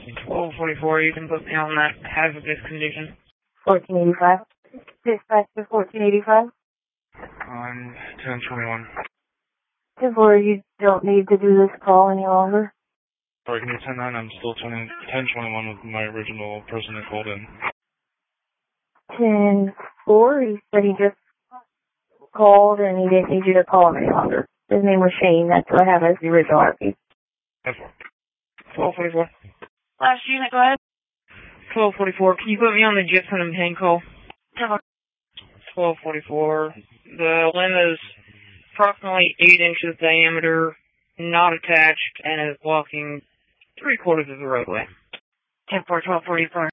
1244, you can put me on that hazardous condition. 1485. Dispatch to 1485. On 1021. 10-4, you don't need to do this call any longer. Sorry, can you 10-9? I'm still 1021 with my original person that called in. 10-4, he said he just called and he didn't need you to call him any longer. His name was Shane, that's what I have as the original RP. 1244. Last unit, go ahead. 1244, can you put me on the Gibson and Payne call? 1244, the limb is approximately 8 inches diameter, not attached, and is blocking 3/4 of the roadway. 10-4, 1244.